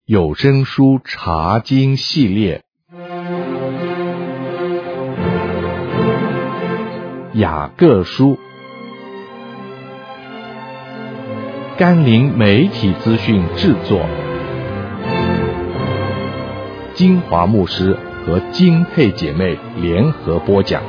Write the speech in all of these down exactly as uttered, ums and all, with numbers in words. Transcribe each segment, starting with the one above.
有声书查经系列，雅各书，甘霖媒体资讯制作，金华牧师和金佩姐妹联合播讲。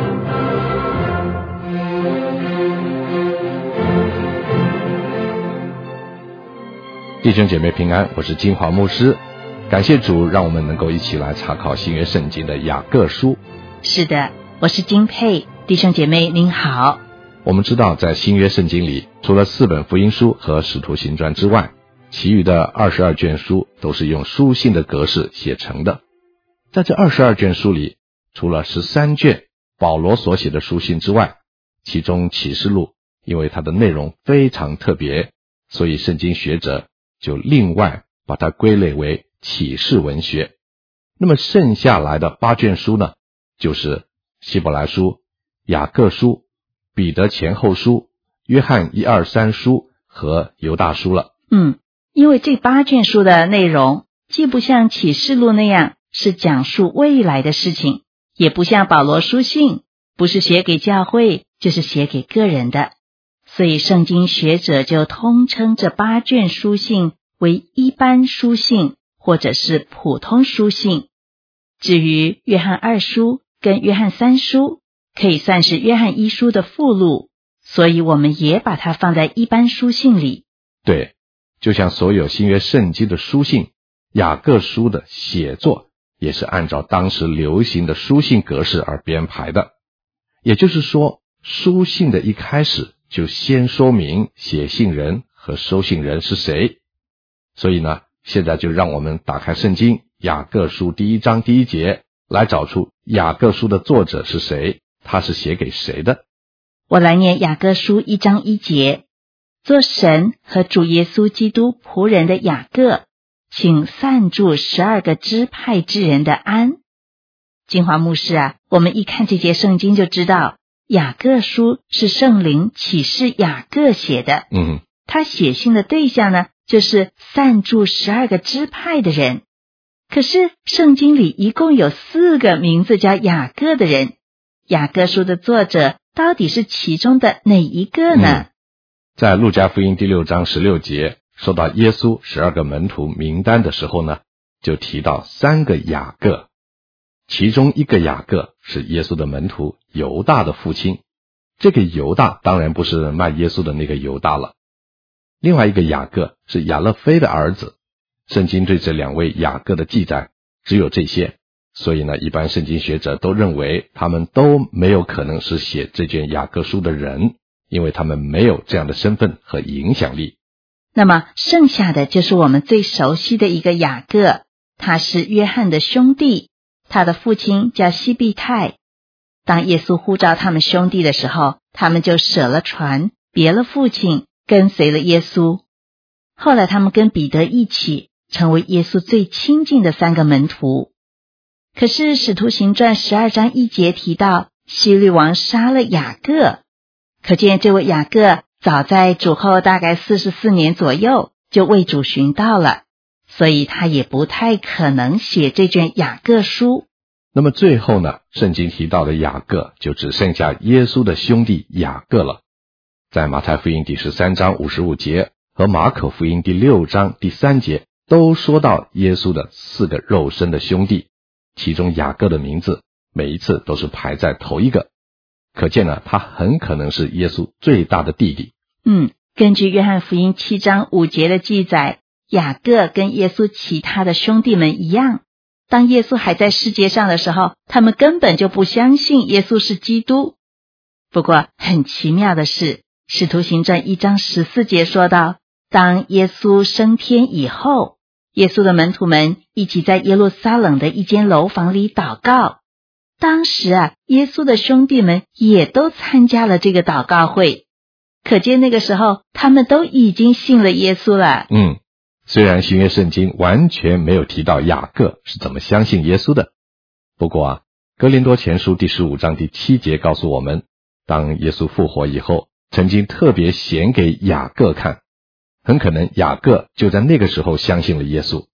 弟兄姐妹平安，我是金华牧师，感谢主让我们能够一起来查考新约圣经的雅各书。 是的，我是金佩，弟兄姐妹您好。 我们知道在新约圣经里，除了四本福音书和使徒行传之外，其余的二十二卷书都是用书信的格式写成的。在这二十二卷书里，除了十三卷保罗所写的书信之外，其中启示录因为它的内容非常特别，所以圣经学者就另外把它归类为启示文学。那么剩下来的八卷书呢，就是希伯来书、雅各书、彼得前后书、约翰一二三书和犹大书了。 嗯，因为这八卷书的内容既不像启示录那样是讲述未来的事情，也不像保罗书信，不是写给教会，就是写给个人的。所以圣经学者就通称这八卷书信为一般书信或者是普通书信。至于约翰二书跟约翰三书，可以算是约翰一书的附录，所以我们也把它放在一般书信里。 对，就像所有新约圣经的书信，雅各书的写作也是按照当时流行的书信格式而编排的。也就是说，书信的一开始就先说明写信人和收信人是谁。所以呢，现在就让我们打开圣经雅各书第一章第一节，来找出雅各书的作者是谁，他是写给谁的。 我来念雅各书一章一节，做神和主耶稣基督仆人的雅各，请散住十二个支派之人的安。金华牧师啊，我们一看这节圣经就知道雅各书是圣灵启示雅各写的。 嗯， 他写信的对象呢，就是散住十二个支派的人。可是圣经里一共有四个名字叫雅各的人，雅各书的作者到底是其中的哪一个呢？ 嗯、在路加福音第六章十六节说到耶稣十二个门徒名单的时候呢，就提到三个雅各，其中一个雅各是耶稣的门徒犹大的父亲。这个犹大当然不是卖耶稣的那个犹大了。另外一个雅各是亚勒菲的儿子。圣经对这两位雅各的记载只有这些，所以呢，一般圣经学者都认为他们都没有可能是写这卷雅各书的人，因为他们没有这样的身份和影响力。 那么剩下的就是我们最熟悉的一个雅各，他是约翰的兄弟，他的父亲叫西庇太。当耶稣呼召他们兄弟的时候，他们就舍了船，别了父亲，跟随了耶稣。后来他们跟彼得一起成为耶稣最亲近的三个门徒。可是使徒行传十二章一节提到希律王杀了雅各，可见这位雅各早在主后大概四十四年左右就为主寻道了，所以他也不太可能写这卷雅各书。 那么最后呢，圣经提到的雅各就只剩下耶稣的兄弟雅各了。在马太福音第十三章五十五节和马可福音第六章第三节都说到耶稣的四个肉身的兄弟，其中雅各的名字每一次都是排在头一个，可见呢，他很可能是耶稣最大的弟弟。 嗯，根据约翰福音七章五节的记载，雅各跟耶稣其他的兄弟们一样，当耶稣还在世界上的时候，他们根本就不相信耶稣是基督。不过很奇妙的是，使徒行传一章十四节说到，当耶稣升天以后，耶稣的门徒们一起在耶路撒冷的一间楼房里祷告。当时啊，耶稣的兄弟们也都参加了这个祷告会，可见那个时候他们都已经信了耶稣了。 嗯，虽然新约圣经完全没有提到雅各是怎么相信耶稣的，不过啊，哥林多前书第十五章第七节告诉我们，当耶稣复活以后，曾经特别显给雅各看，很可能雅各就在那个时候相信了耶稣。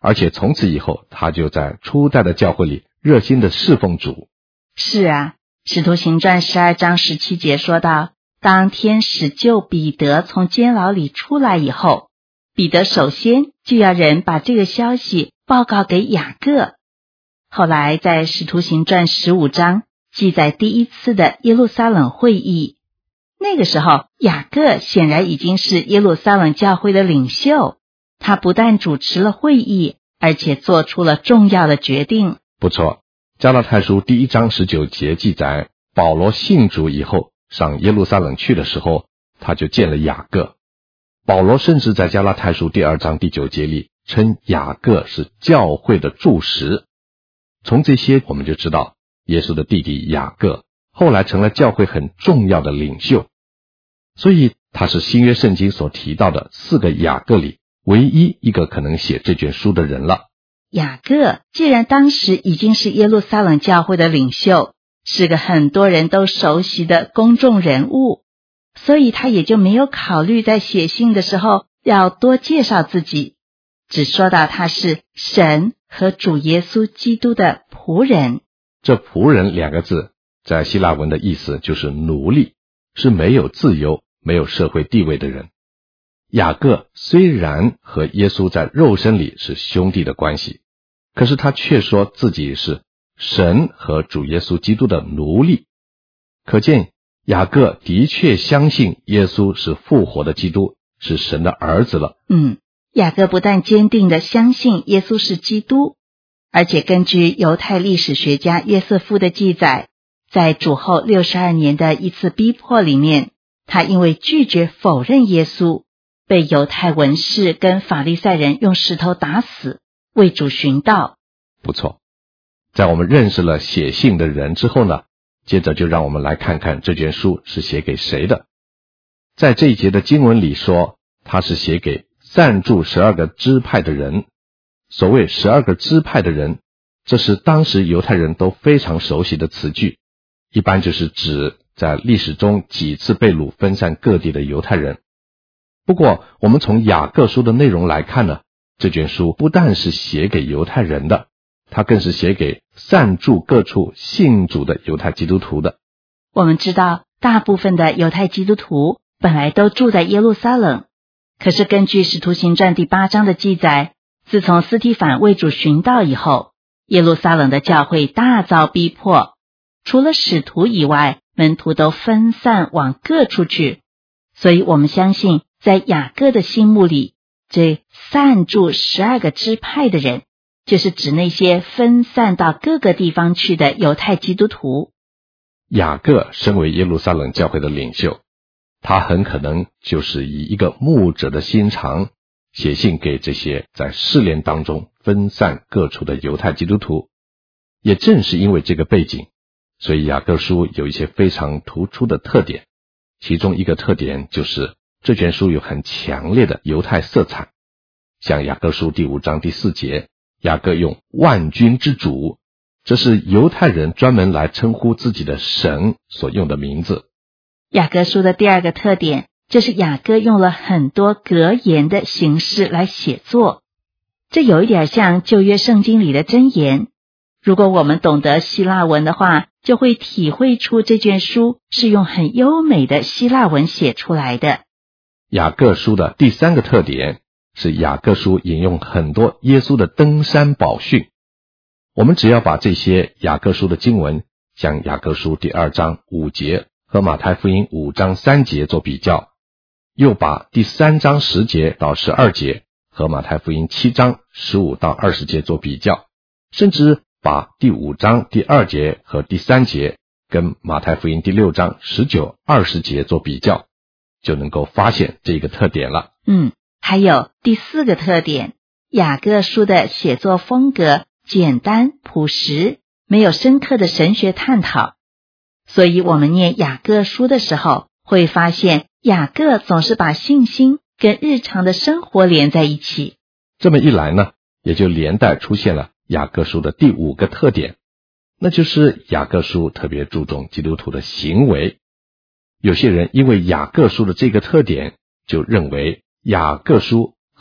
而且从此以后他就在初代的教会里热心的侍奉主。 是啊，使徒行传十二章十七节说到，当天使救彼得从监牢里出来以后，彼得首先就要人把这个消息报告给雅各。后来在使徒行传十五章记载第一次的耶路撒冷会议，那个时候雅各显然已经是耶路撒冷教会的领袖，他不但主持了会议，而且做出了重要的决定。 不错，加拉太书第一章十九节记载，保罗信主以后上耶路撒冷去的时候，他就见了雅各。保罗甚至在加拉太书第二章第九节里称雅各是教会的柱石。从这些我们就知道，耶稣的弟弟雅各后来成了教会很重要的领袖，所以他是新约圣经所提到的四个雅各里唯一一个可能写这卷书的人了。 雅各既然当时已经是耶路撒冷教会的领袖，是个很多人都熟悉的公众人物，所以他也就没有考虑在写信的时候要多介绍自己，只说到他是神和主耶稣基督的仆人。 这仆人两个字在希腊文的意思就是奴隶，是没有自由、没有社会地位的人。雅各虽然和耶稣在肉身里是兄弟的关系，可是他却说自己是神和主耶稣基督的奴隶。可见雅各的确相信耶稣是复活的基督，是神的儿子了。 嗯，雅各不但坚定地相信耶稣是基督，而且根据犹太历史学家约瑟夫的记载，在主后六十二年的一次逼迫里面，他因为拒绝否认耶稣，被犹太文士跟法利赛人用石头打死，为主寻道。 不错，在我们认识了写信的人之后呢，接着就让我们来看看这卷书是写给谁的。在这一节的经文里说，他是写给散住十二个支派的人。所谓十二个支派的人，这是当时犹太人都非常熟悉的词句，一般就是指在历史中几次被掳分散各地的犹太人。不过我们从雅各书的内容来看呢，这卷书不但是写给犹太人的，它更是写给散住各处信主的犹太基督徒的。 我们知道大部分的犹太基督徒本来都住在耶路撒冷，可是根据使徒行传第八章的记载，自从斯提反为主寻道以后，耶路撒冷的教会大遭逼迫，除了使徒以外，门徒都分散往各处去。所以我们相信在雅各的心目里，这散住十二个支派的人，就是指那些分散到各个地方去的犹太基督徒。 雅各身为耶路撒冷教会的领袖，他很可能就是以一个牧者的心肠写信给这些在试炼当中分散各处的犹太基督徒。也正是因为这个背景，所以雅各书有一些非常突出的特点，其中一个特点就是这卷书有很强烈的犹太色彩。像雅各书第五章第四节，雅各用万军之主，这是犹太人专门来称呼自己的神所用的名字。 雅各书的第二个特点，就是雅各用了很多格言的形式来写作，这有一点像旧约圣经里的箴言。如果我们懂得希腊文的话，就会体会出这卷书是用很优美的希腊文写出来的。 雅各书的第三个特点是雅各书引用很多耶稣的登山宝训。我们只要把这些雅各书的经文，像雅各书第二章五节和马太福音五章三节做比较，又把第三章十节到十二节和马太福音七章十五到二十节做比较，甚至把第五章第二节和第三节跟马太福音第六章十九、二十节做比较，就能够发现这个特点了。 嗯，还有第四个特点，雅各书的写作风格简单朴实，没有深刻的神学探讨。所以我们念雅各书的时候，会发现雅各总是把信心跟日常的生活连在一起。 这么一来呢，也就连带出现了雅各书的第五个特点，那就是雅各书特别注重基督徒的行为。有些人因为雅各书的这个特点，就认为雅各书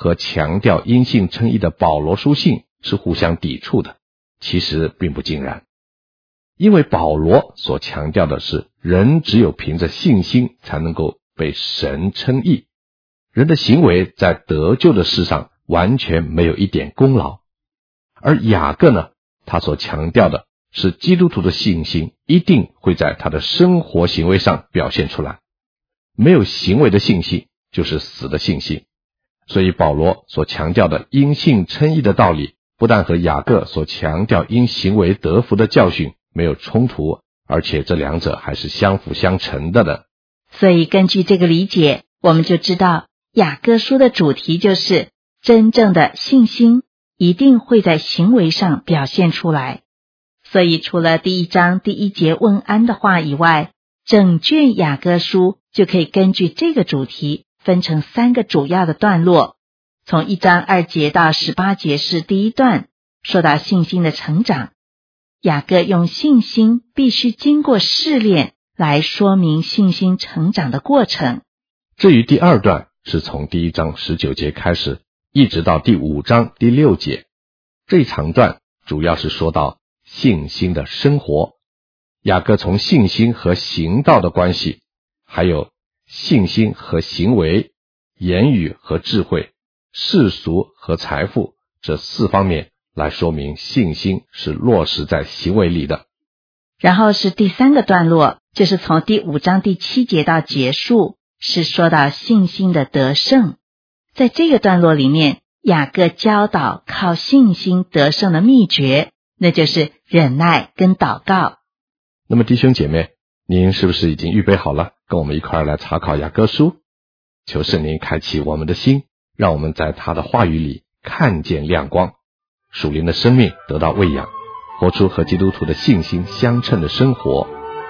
和强调因信称义的保罗书信是互相抵触的，其实并不尽然。因为保罗所强调的是，人只有凭着信心才能够被神称义，人的行为在得救的事上完全没有一点功劳。而雅各呢，他所强调的是基督徒的信心一定会在他的生活行为上表现出来，没有行为的信心就是死的信心。所以保罗所强调的因信称义的道理，不但和雅各所强调因行为得福的教训没有冲突，而且这两者还是相辅相成的的。 所以根据这个理解，我们就知道雅各书的主题就是真正的信心一定会在行为上表现出来。所以除了第一章第一节问安的话以外，整卷雅各书就可以根据这个主题分成三个主要的段落。从一章二节到十八节是第一段，说到信心的成长。雅各用信心必须经过试炼来说明信心成长的过程。 至于第二段是从第一章十九节开始，一直到第五章第六节。这一长段主要是说到信心的生活，雅各从信心和行道的关系，还有信心和行为、言语和智慧、世俗和财富这四方面来说明信心是落实在行为里的。 然后是第三个段落，就是从第五章第七节到结束，是说到信心的得胜。在这个段落里面，雅各教导靠信心得胜的秘诀，那就是忍耐跟祷告。 那么弟兄姐妹，您是不是已经预备好了，跟我们一块儿来查考雅各书？求圣灵开启我们的心，让我们在他的话语里看见亮光，属灵的生命得到喂养，活出和基督徒的信心相称的生活。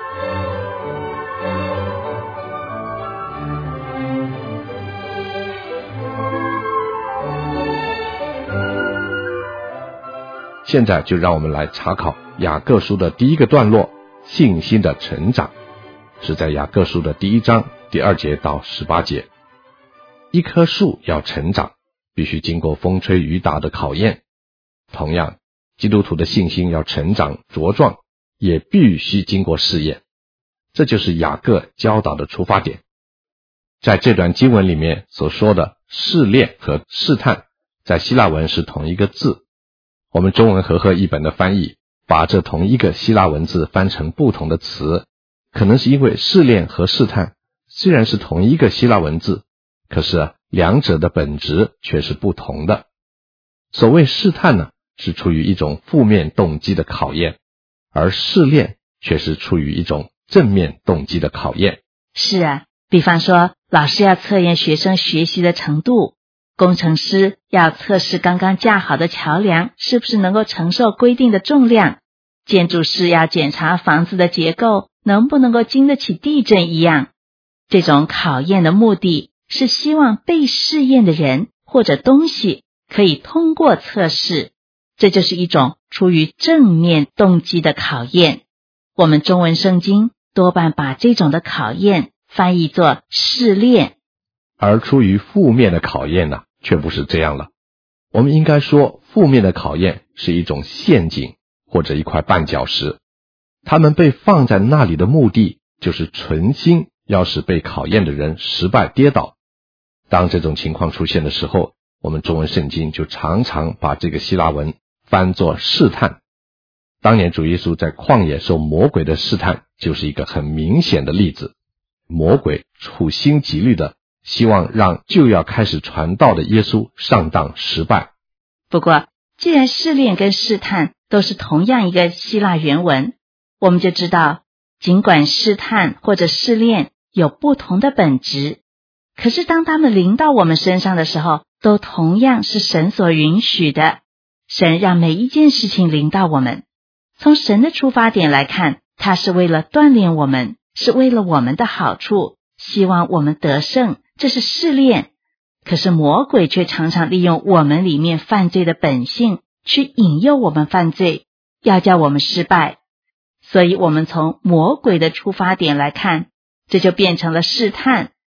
现在就让我们来查考雅各书的第一个段落，信心的成长，是在雅各书的第一章第二节到十八节。一棵树要成长，必须经过风吹雨打的考验。同样，基督徒的信心要成长茁壮，也必须经过试验。这就是雅各教导的出发点。在这段经文里面所说的试炼和试探，在希腊文是同一个字。我们中文和合译本的翻译把这同一个希腊文字翻成不同的词，可能是因为试炼和试探虽然是同一个希腊文字，可是啊，两者的本质却是不同的。所谓试探呢，是出于一种负面动机的考验，而试炼却是出于一种正面动机的考验。 是啊，比方说老师要测验学生学习的程度，工程师要测试刚刚架好的桥梁是不是能够承受规定的重量，建筑师要检查房子的结构能不能够经得起地震一样。这种考验的目的是希望被试验的人或者东西可以通过测试，这就是一种出于正面动机的考验。我们中文圣经多半把这种的考验翻译作试炼， 而出于负面的考验呢，却不是这样了。我们应该说，负面的考验是一种陷阱或者一块绊脚石，它们被放在那里的目的就是存心要使被考验的人失败跌倒。当这种情况出现的时候，我们中文圣经就常常把这个希腊文翻作试探。当年主耶稣在旷野受魔鬼的试探，就是一个很明显的例子。魔鬼处心积虑的希望让就要开始传道的耶稣上当失败。 不过既然试炼跟试探都是同样一个希腊原文，我们就知道尽管试探或者试炼有不同的本质，可是当他们临到我们身上的时候，都同样是神所允许的。神让每一件事情临到我们，从神的出发点来看，他是为了锻炼我们，是为了我们的好处，希望我们得胜，这是试炼。可是魔鬼却常常利用我们里面犯罪的本性，去引诱我们犯罪，要叫我们失败。所以我们从魔鬼的出发点来看，这就变成了试探。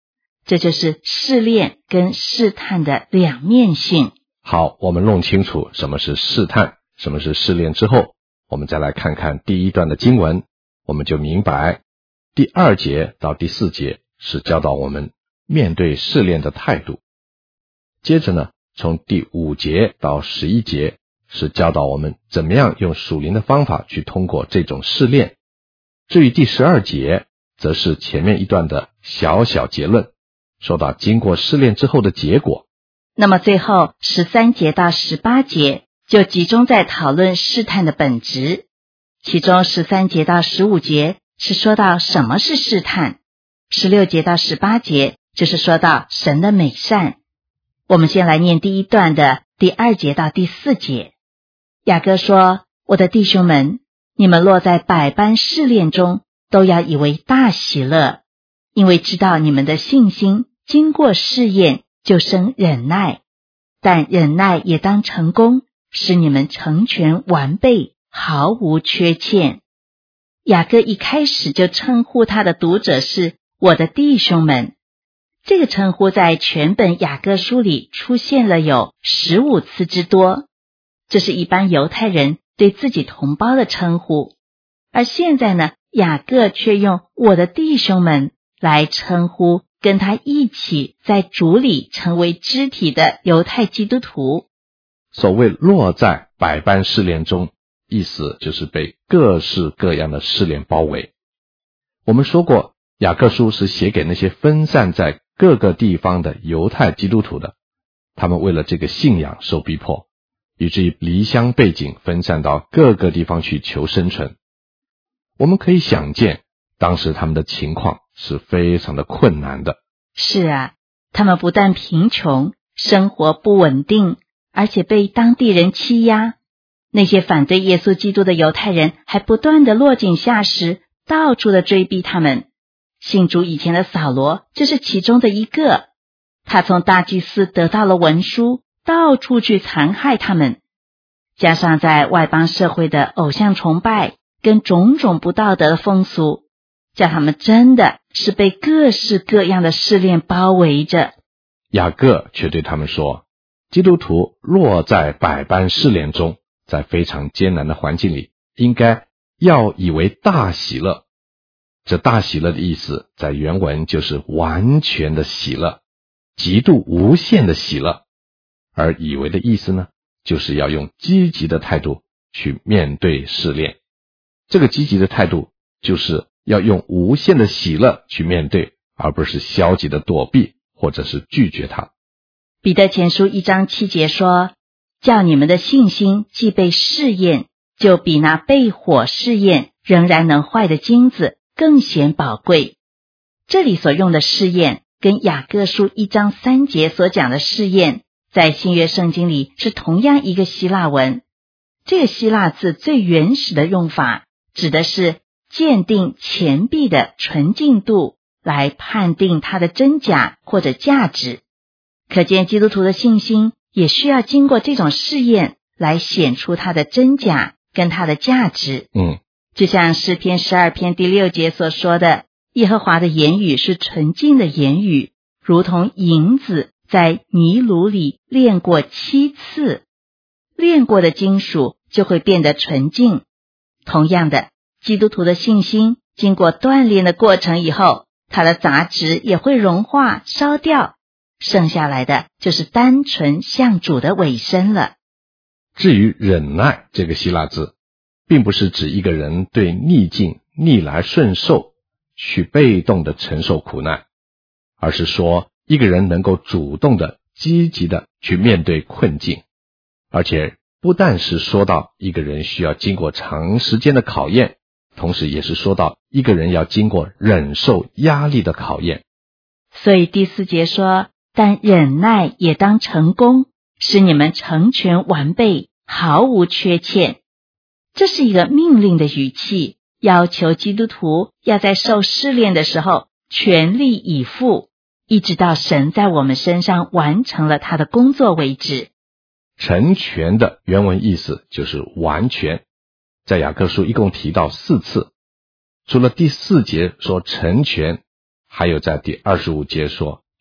这就是试炼跟试探的两面性。 好，我们弄清楚什么是试探，什么是试炼之后，我们再来看看第一段的经文，我们就明白第二节到第四节是教导我们面对试炼的态度。接着呢，从第五节到十一节是教导我们怎么样用属灵的方法去通过这种试炼。至于第十二节，则是前面一段的小小结论，说到经过试炼之后的结果。 那么最后十三节到十八节就集中在讨论试探的本质，其中十三节到十五节是说到什么是试探，十六节到十八节就是说到神的美善。我们先来念第一段的第二节到第四节。雅各说，我的弟兄们，你们落在百般试炼中，都要以为大喜乐，因为知道你们的信心经过试验，就生忍耐，但忍耐也当成功，使你们成全完备，毫无缺欠。雅各一开始就称呼他的读者是我的弟兄们，这个称呼在全本雅各书里出现了有十五次之多，这是一般犹太人对自己同胞的称呼。而现在呢，雅各却用我的弟兄们来称呼跟他一起在主里成为肢体的犹太基督徒。 所谓落在百般试炼中，意思就是被各式各样的试炼包围。我们说过，雅各书是写给那些分散在各个地方的犹太基督徒的，他们为了这个信仰受逼迫，以至于离乡背井，分散到各个地方去求生存。我们可以想见，当时他们的情况是非常的困难的。 是啊，他们不但贫穷，生活不稳定，而且被当地人欺压。那些反对耶稣基督的犹太人还不断的落井下石，到处的追逼他们。信主以前的扫罗就是其中的一个，他从大祭司得到了文书，到处去残害他们。加上在外邦社会的偶像崇拜跟种种不道德的风俗，叫他们真的是被各式各样的试炼包围着。 雅各却对他们说，基督徒落在百般试炼中，在非常艰难的环境里，应该要以为大喜乐。这大喜乐的意思在原文就是完全的喜乐，极度无限的喜乐。而以为的意思呢，就是要用积极的态度去面对试炼。这个积极的态度就是要用无限的喜乐去面对，而不是消极的躲避或者是拒绝它。 彼得前书一章七节说，叫你们的信心既被试验，就比那被火试验仍然能坏的金子更显宝贵。这里所用的试验跟雅各书一章三节所讲的试验，在新约圣经里是同样一个希腊文。这个希腊字最原始的用法指的是鉴定钱币的纯净度，来判定它的真假或者价值。可见基督徒的信心也需要经过这种试验，来显出它的真假跟它的价值。 嗯， 就像诗篇十二篇第六节所说的，耶和华的言语是纯净的言语，如同银子在泥炉里炼过七次，炼过的金属就会变得纯净。同样的，基督徒的信心经过锻炼的过程以后，它的杂质也会融化烧掉，剩下来的就是单纯向主的委身了。 至于忍耐这个希腊字，并不是指一个人对逆境逆来顺受去被动的承受苦难，而是说一个人能够主动的积极的去面对困境。而且不但是说到一个人需要经过长时间的考验，同时也是说到一个人要经过忍受压力的考验。 所以第四节说，但忍耐也当成功，使你们成全完备，毫无缺欠。这是一个命令的语气，要求基督徒要在受试炼的时候全力以赴，一直到神在我们身上完成了他的工作为止。 成全的原文意思就是完全，在雅各书一共提到四次，除了第四节说成全，还有在第二十五节说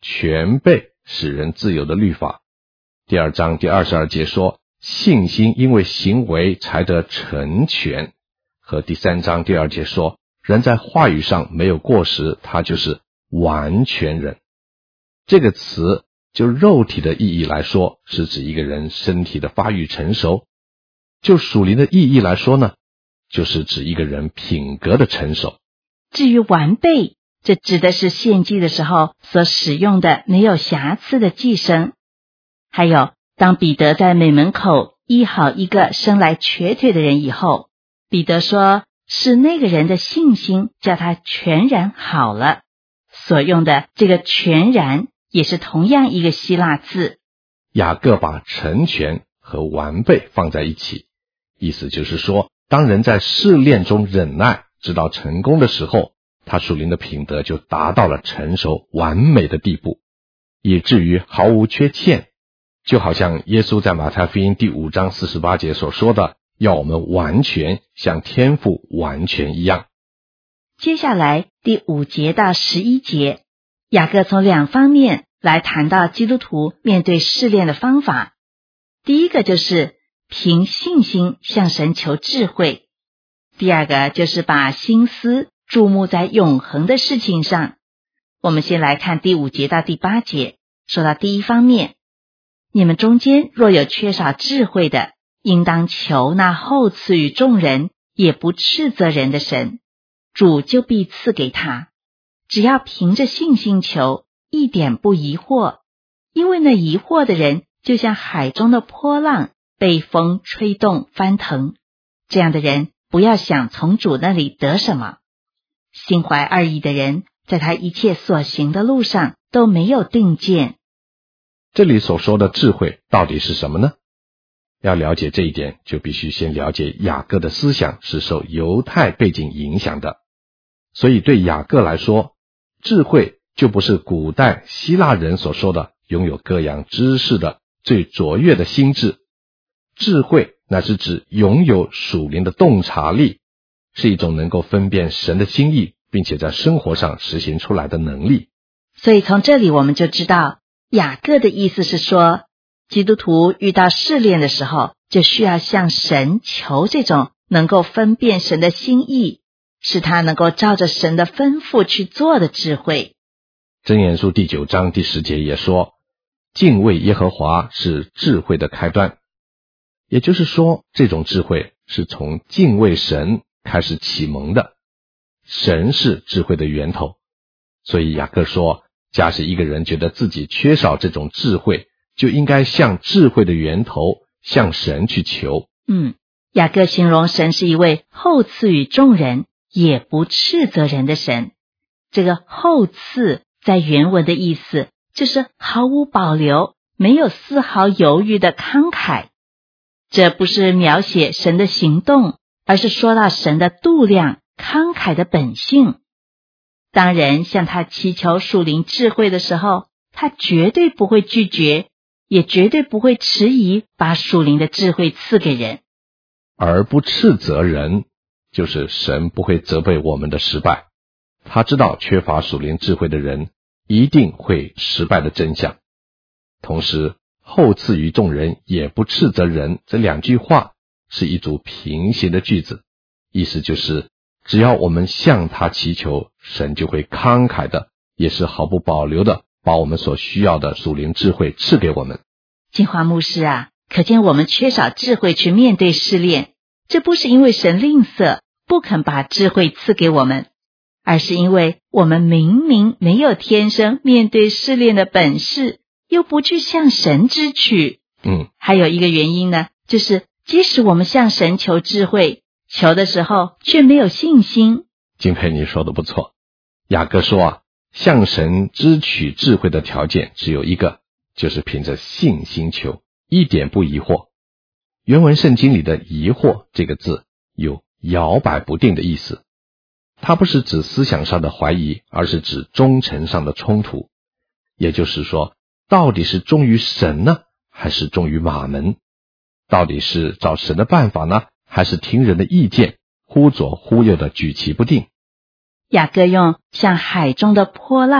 全备使人自由的律法。第二章第二十二节说，信心因为行为才得成全，和第三章第二节说，人在话语上没有过失，他就是完全人。这个词就肉体的意义来说，是指一个人身体的发育成熟；就属灵的意义来说呢，就是指一个人品格的成熟。 至于完备，这指的是献祭的时候所使用的没有瑕疵的祭牲。还有，当彼得在美门口医好一个生来瘸腿的人以后，彼得说是那个人的信心叫他全然好了，所用的这个全然也是同样一个希腊字。 雅各把成全和完备放在一起，意思就是说，当人在试炼中忍耐直到成功的时候，他属灵的品德就达到了成熟完美的地步，以至于毫无缺欠，就好像耶稣在马太福音第五章四十八节所说的，要我们完全像天父完全一样。 接下来第五节到十一节，雅各从两方面来谈到基督徒面对试炼的方法。第一个就是凭信心向神求智慧，第二个就是把心思注目在永恒的事情上。我们先来看第五节到第八节，说到第一方面，你们中间若有缺少智慧的，应当求那厚赐与众人，也不斥责人的神，主就必赐给他。只要凭着信心求，一点不疑惑，因为那疑惑的人就像海中的波浪，被风吹动翻腾。这样的人不要想从主那里得什么。心怀二意的人，在他一切所行的路上都没有定见。 这里所说的智慧到底是什么呢？要了解这一点，就必须先了解雅各的思想是受犹太背景影响的。所以对雅各来说，智慧就不是古代希腊人所说的拥有各样知识的最卓越的心智。智慧乃是指拥有属灵的洞察力，是一种能够分辨神的心意，并且在生活上实行出来的能力。 所以从这里我们就知道，雅各的意思是说，基督徒遇到试炼的时候，就需要向神求这种能够分辨神的心意，使他能够照着神的吩咐去做的智慧。 箴言书第九章第十节也说，敬畏耶和华是智慧的开端。也就是说，这种智慧是从敬畏神开始启蒙的，神是智慧的源头。所以雅各说，假使一个人觉得自己缺少这种智慧，就应该向智慧的源头，向神去求。 嗯，雅各形容神是一位厚赐与众人，也不斥责人的神。这个厚赐在原文的意思就是毫无保留，没有丝毫犹豫的慷慨。这不是描写神的行动，而是说到神的度量、慷慨的本性。当人向他祈求属灵智慧的时候，他绝对不会拒绝，也绝对不会迟疑把属灵的智慧赐给人。 而不斥责人，就是神不会责备我们的失败。他知道缺乏属灵智慧的人一定会失败的真相。同时，厚赐于众人也不斥责人，这两句话是一组平行的句子，意思就是只要我们向他祈求，神就会慷慨的，也是毫不保留的把我们所需要的属灵智慧赐给我们。 金华牧师啊，可见我们缺少智慧去面对试炼，这不是因为神吝啬不肯把智慧赐给我们，而是因为我们明明没有天生面对试炼的本事，又不去向神支取。 嗯， 还有一个原因呢，就是即使我们向神求智慧，求的时候却没有信心。 敬佩你说的不错。雅各说啊，向神支取智慧的条件只有一个，就是凭着信心求，一点不疑惑。原文圣经里的疑惑这个字有摇摆不定的意思，它不是指思想上的怀疑，而是指忠诚上的冲突。也就是说，到底是忠于神呢，还是忠于马门？到底是照神的办法呢，还是听人的意见，忽左忽右的举棋不定？ 雅各用像海中的波浪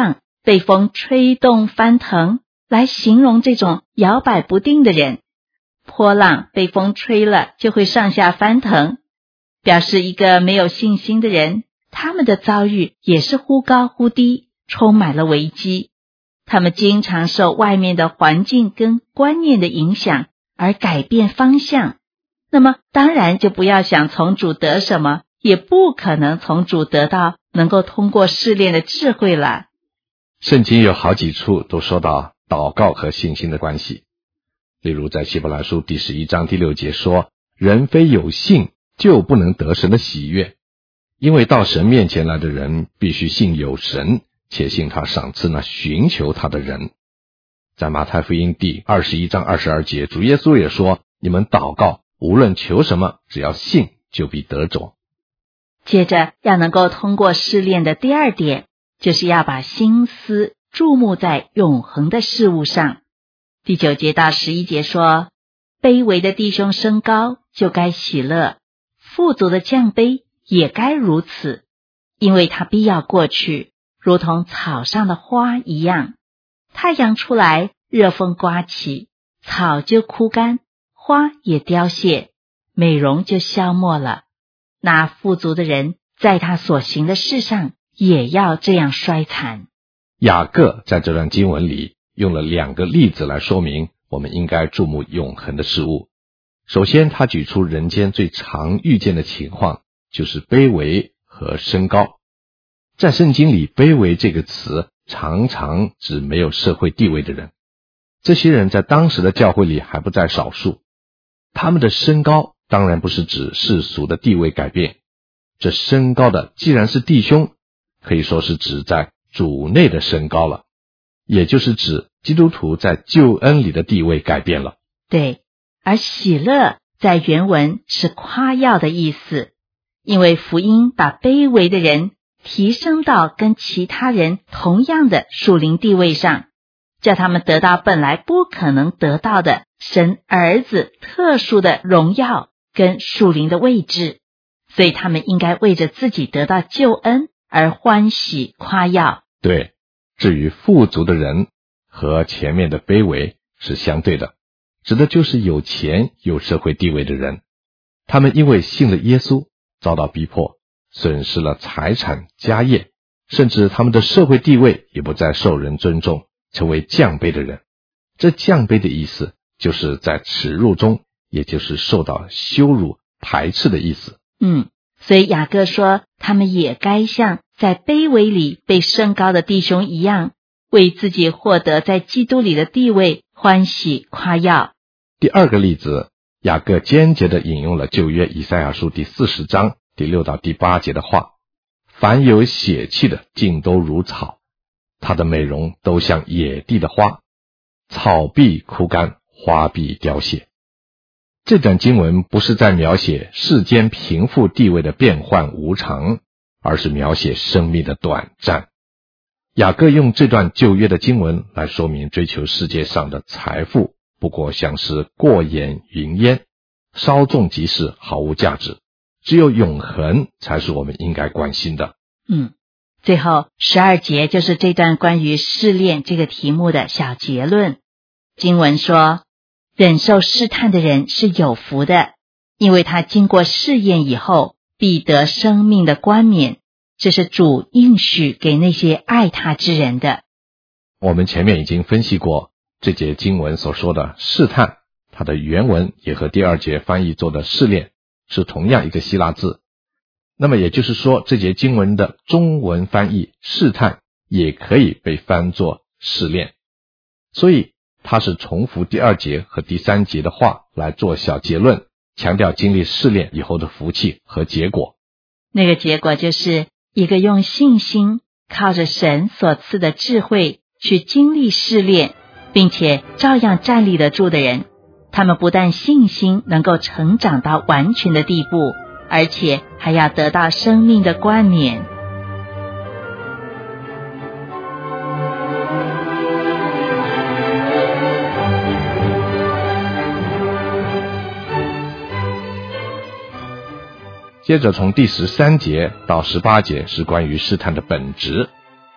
被风吹动翻腾，来形容这种摇摆不定的人。波浪被风吹了就会上下翻腾，表示一个没有信心的人，他们的遭遇也是忽高忽低，充满了危机。他们经常受外面的环境跟观念的影响而改变方向，那么当然就不要想从主得什么，也不可能从主得到能够通过试炼的智慧了。 圣经有好几处都说到祷告和信心的关系，例如在希伯来书第十一章第六节说，人非有信就不能得神的喜悦，因为到神面前来的人必须信有神，且信他赏赐那寻求他的人。在马太福音第二十一章二十二节，主耶稣也说，你们祷告无论求什么，只要信就必得着。 接着要能够通过试炼的第二点，就是要把心思注目在永恒的事物上。第九节到十一节说，卑微的弟兄升高就该喜乐，富足的降卑也该如此，因为他必要过去，如同草上的花一样。太阳出来，热风刮起，草就枯干，花也凋谢，美容就消没了。那富足的人在他所行的事上也要这样衰残。 雅各在这段经文里用了两个例子来说明我们应该注目永恒的事物。首先，他举出人间最常遇见的情况，就是卑微和升高。在圣经里，卑微这个词常常指没有社会地位的人，这些人在当时的教会里还不在少数。他们的升高当然不是指世俗的地位改变，这升高的既然是弟兄，可以说是指在主内的升高了，也就是指基督徒在救恩里的地位改变了。 对，而喜乐在原文是夸耀的意思，因为福音把卑微的人提升到跟其他人同样的属灵地位上，叫他们得到本来不可能得到的神儿子特殊的荣耀跟属灵的位置，所以他们应该为着自己得到救恩而欢喜夸耀。 对，至于富足的人和前面的卑微是相对的，指的就是有钱有社会地位的人，他们因为信了耶稣遭到逼迫，损失了财产家业，甚至他们的社会地位也不再受人尊重，成为降卑的人。这降卑的意思就是在耻辱中，也就是受到羞辱排斥的意思。 嗯，所以雅各说，他们也该像在卑微里被升高的弟兄一样，为自己获得在基督里的地位欢喜夸耀。 第二个例子，雅各间接地引用了旧约以赛亚书第四十章第六到第八节的话，凡有血气的尽都如草，它的美容都像野地的花，草必枯干，花必凋谢。这段经文不是在描写世间贫富地位的变幻无常，而是描写生命的短暂。雅各用这段旧约的经文来说明追求世界上的财富不过像是过眼云烟，稍纵即逝，毫无价值，只有永恒才是我们应该关心的。 嗯，最后十二节就是这段关于试炼这个题目的小结论。经文说，忍受试探的人是有福的，因为他经过试验以后，必得生命的冠冕，这是主应许给那些爱他之人的。 我们前面已经分析过，这节经文所说的试探，它的原文也和第二节翻译做的试炼是同样一个希腊字。那么也就是说，这节经文的中文翻译试探也可以被翻作试炼，所以它是重复第二节和第三节的话来做小结论，强调经历试炼以后的福气和结果。 那个结果就是一个用信心靠着神所赐的智慧去经历试炼，并且照样站立得住的人，他们不但信心能够成长到完全的地步，而且还要得到生命的冠冕。 接着从第十三节到十八节是关于试探的本质，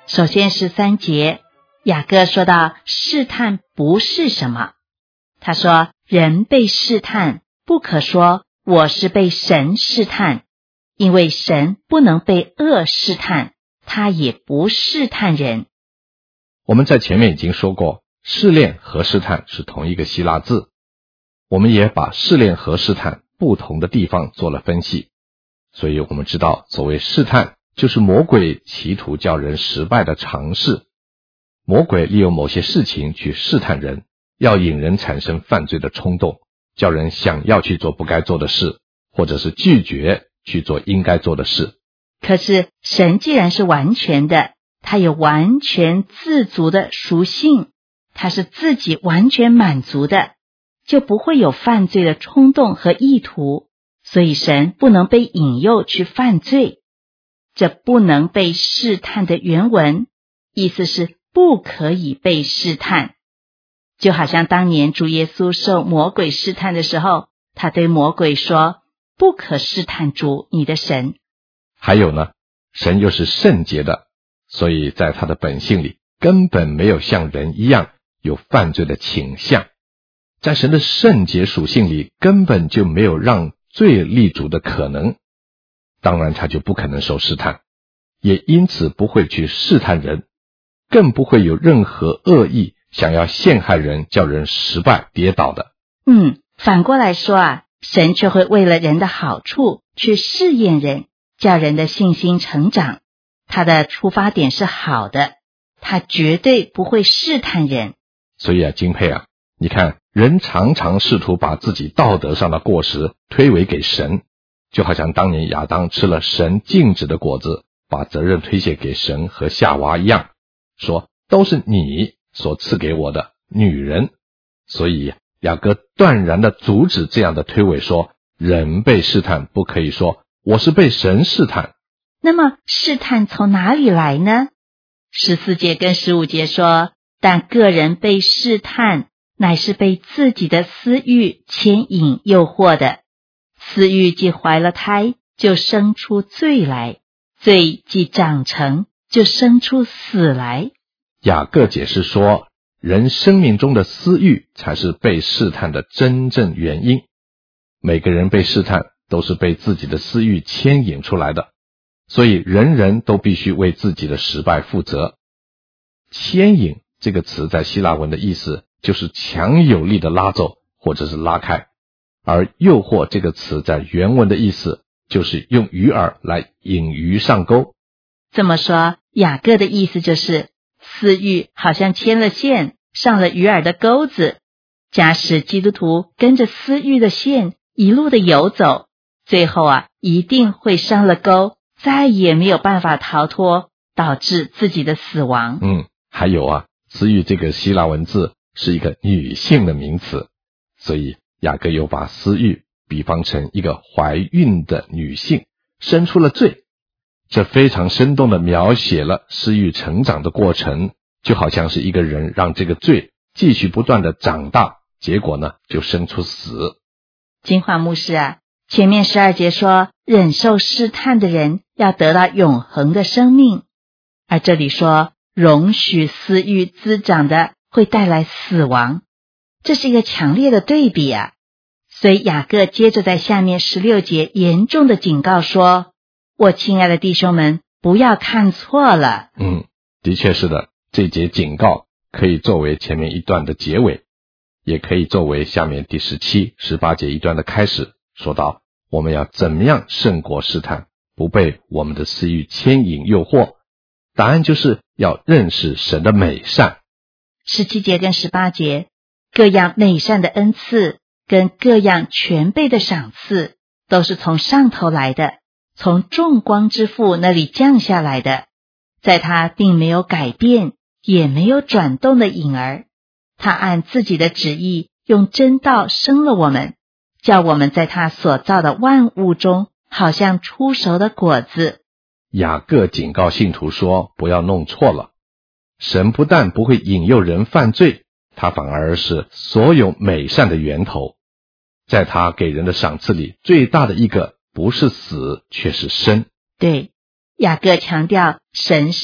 首先是三节，雅各说到试探不是什么。他说，人被试探，不可说我是被神试探，因为神不能被恶试探，他也不试探人。 我们在前面已经说过，试炼和试探是同一个希腊字，我们也把试炼和试探不同的地方做了分析，所以我们知道所谓试探就是魔鬼企图叫人失败的尝试。魔鬼利用某些事情去试探人，要引人产生犯罪的冲动，叫人想要去做不该做的事，或者是拒绝去做应该做的事。 可是神既然是完全的，他有完全自足的属性，他是自己完全满足的，就不会有犯罪的冲动和意图，所以神不能被引诱去犯罪。这不能被试探的原文意思是不可以被试探，就好像当年主耶稣受魔鬼试探的时候，他对魔鬼说，不可试探主你的神。 还有呢，神又是圣洁的，所以在他的本性里根本没有像人一样有犯罪的倾向，在神的圣洁属性里根本就没有让罪立足的可能，当然他就不可能受试探，也因此不会去试探人，更不会有任何恶意想要陷害人，叫人失败跌倒的。 嗯，反过来说啊，神却会为了人的好处去试验人，叫人的信心成长。他的出发点是好的，他绝对不会试探人。 所以啊，金佩啊，你看人常常试图把自己道德上的过失推诿给神，就好像当年亚当吃了神禁止的果子，把责任推卸给神和夏娃一样，说都是你所赐给我的女人。所以雅各断然地阻止这样的推诿，说人被试探不可以说我是被神试探。 那么试探从哪里来呢？十四节跟十五节说，但个人被试探乃是被自己的私欲牵引诱惑的，私欲既怀了胎，就生出罪来，罪既长成，就生出死来。 雅各解释说，人生命中的私欲才是被试探的真正原因。每个人被试探都是被自己的私欲牵引出来的，所以人人都必须为自己的失败负责。牵引这个词在希腊文的意思就是强有力的拉走或者是拉开，而诱惑这个词在原文的意思就是用鱼饵来引鱼上钩。 这么说，雅各的意思就是私欲好像牵了线，上了鱼饵的钩子，假使基督徒跟着私欲的线一路的游走，最后啊一定会伤了钩，再也没有办法逃脱，导致自己的死亡。 嗯，还有啊，私欲这个希腊文字是一个女性的名词，所以雅各又把私欲比方成一个怀孕的女性生出了罪，这非常生动地描写了私欲成长的过程，就好像是一个人让这个罪继续不断地长大，结果呢就生出死。 金华牧师啊，前面十二节说忍受试探的人要得到永恒的生命，而这里说容许私欲滋长的会带来死亡，这是一个强烈的对比啊。所以雅各接着在下面十六节严重的警告说，我亲爱的弟兄们，不要看错了。 嗯，的确是的，这节警告可以作为前面一段的结尾，也可以作为下面第十七、十八节一段的开始，说到我们要怎么样胜过试探，不被我们的私欲牵引诱惑。答案就是要认识神的美善。 十七节跟十八节，各样美善的恩赐跟各样全备的赏赐都是从上头来的，从众光之父那里降下来的，在他并没有改变也没有转动的影儿，他按自己的旨意用真道生了我们，叫我们在他所造的万物中好像初熟的果子。 雅各警告信徒说，不要弄错了，神不但不会引诱人犯罪，他反而是所有美善的源头。在他给人的赏赐里，最大的一个不是死，却是生。 对，雅各强调神是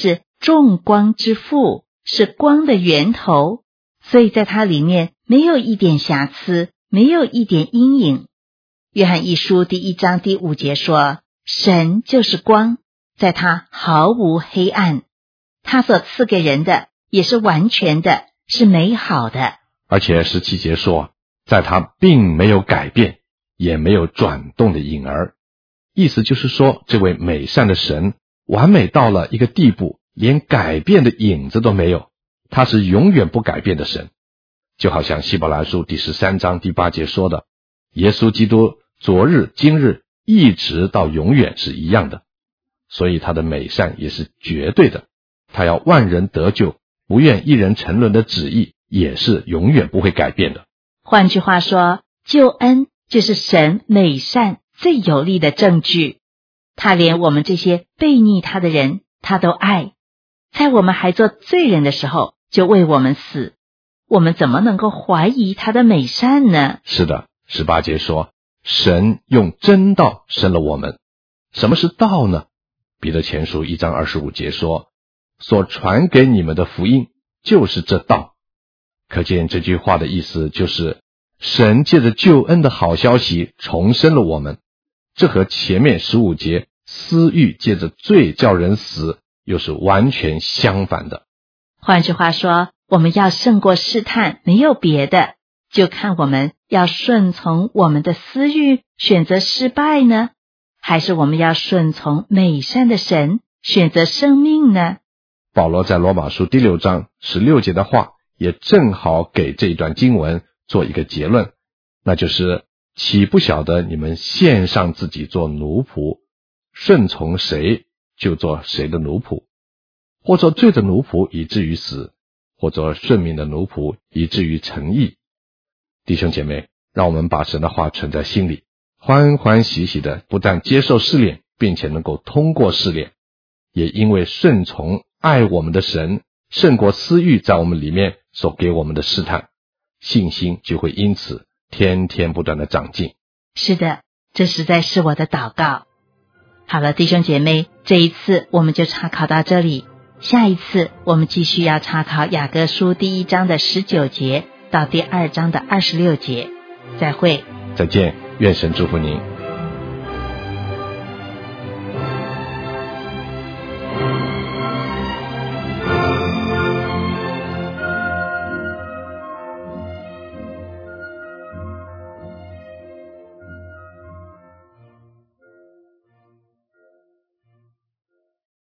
众光之父，是光的源头，所以在它里面没有一点瑕疵，没有一点阴影。约翰一书第一章第五节说，神就是光，在他毫无黑暗，他所赐给人的也是完全的，是美好的。 而且十七节说，在他并没有改变，也没有转动的影儿。意思就是说，这位美善的神完美到了一个地步，连改变的影子都没有，他是永远不改变的神。就好像希伯来书第十三章第八节说的，耶稣基督昨日今日一直到永远是一样的，所以他的美善也是绝对的，他要万人得救，不愿一人沉沦的旨意也是永远不会改变的。 换句话说，救恩就是神美善最有力的证据，他连我们这些悖逆他的人他都爱，在我们还做罪人的时候就为我们死，我们怎么能够怀疑他的美善呢？ 是的，十八节说，神用真道生了我们。什么是道呢？彼得前书一章二十五节说，所传给你们的福音就是这道。可见这句话的意思就是，神借着救恩的好消息重生了我们，这和前面十五节私欲借着罪叫人死又是完全相反的。 换句话说，我们要胜过试探，没有别的，就看我们要顺从我们的私欲，选择失败呢，还是我们要顺从美善的神，选择生命呢？ 保罗在罗马书第六章十六节的话也正好给这一段经文做一个结论，那就是岂不晓得你们献上自己做奴仆，顺从谁就做谁的奴仆，或做罪的奴仆以至于死，或做顺命的奴仆以至于成义。弟兄姐妹，让我们把神的话存在心里，欢欢喜喜的不但接受试炼，并且能够通过试炼，也因为顺从爱我们的神胜过私欲在我们里面所给我们的试探，信心就会因此天天不断的长进。 是的，这实在是我的祷告。好了，弟兄姐妹，这一次我们就查考到这里，下一次我们继续要查考雅各书第一章的十九节到第二章的二十六节。再会， 再见，愿神祝福您。